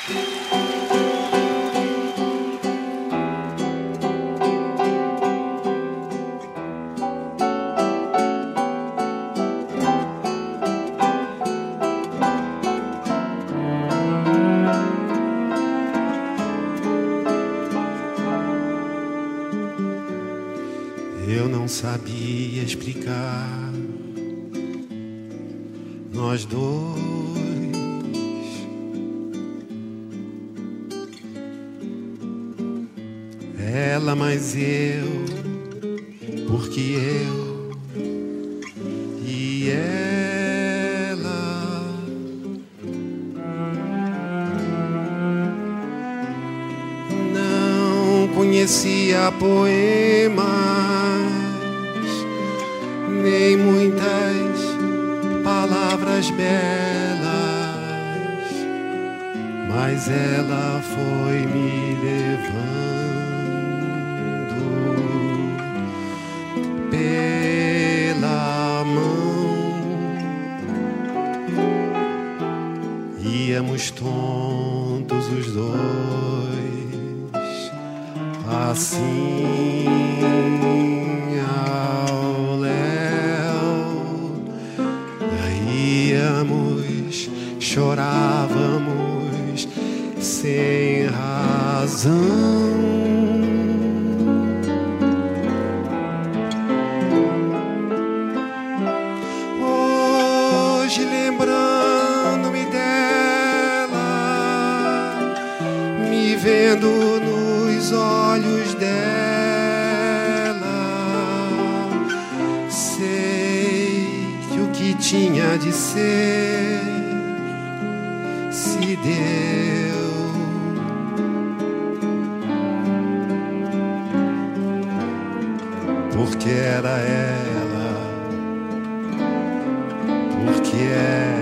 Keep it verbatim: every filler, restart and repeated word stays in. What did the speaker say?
Eu não sabia explicar nós dois. Ela mais eu, porque eu e ela. Não conhecia poemas, nem muitas palavras belas, mas ela foi me levando pela mão. Íamos tontos os dois, assim ao léu. Íamos, chorávamos sem razão. Hoje, lembrando-me dela, me vendo nos olhos dela, sei que o que tinha de ser se deu. Porque era ela, porque era